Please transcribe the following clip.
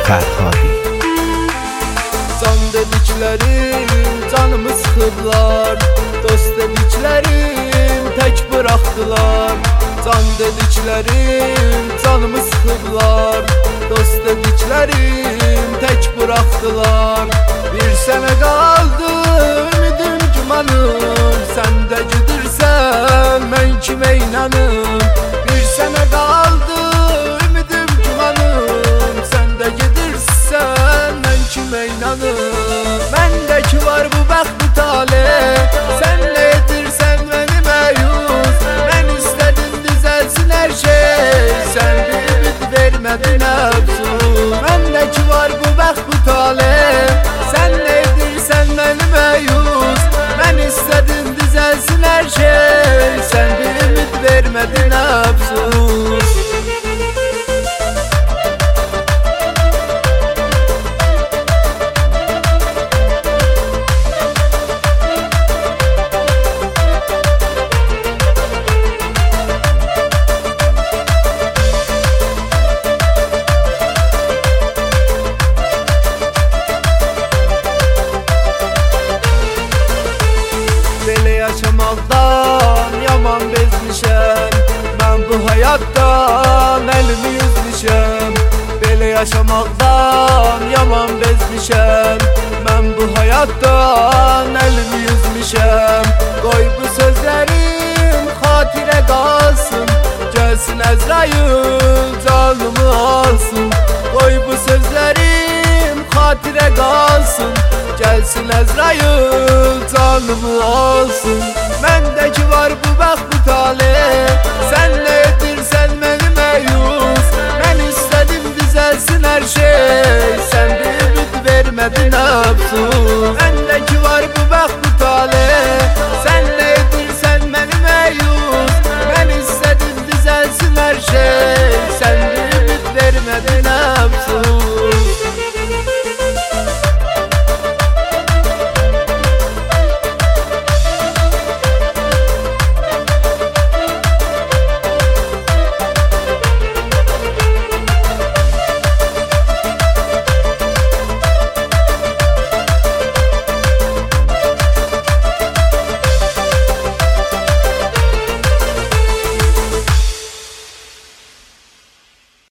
Fərhadi. Can dediklerim canımı sıxıblar, dost dediklerim tek bıraktılar. Can dediklerim canımı sıxıblar, dost dediklerim tek bıraktılar. Bir sene kaldı ümidim gümanım, sen de gidirsen ben kime inanım. Bir sene kaldı ümidim gümanım, sen de gidirsen ben kime inanım. Mendeki var bu bəxt tale, sen ne edirsen beni məyus. Ben istedim düzelsin her şey, sen bir ümit vermedin əfsus. Mendeki var bu bəxt tale, sen ne edirsen beni məyus. Ben istedim düzelsin her şey, sen bir ümit vermedin əfsus. Yaşamaktan yaman bezmişəm, ben bu hayattan elimi yüzmüşəm. Belə yaşamaktan yaman bezmişəm, ben bu hayattan elimi yüzmüşəm. Qoy bu sözlerim xatirə qalsın, gelsin Əzrail canımı alsın. Qoy bu sözlerim xatirə qalsın, gelsin Əzrail canımı alsın. Mendeki var bu bəxt tale, sen ne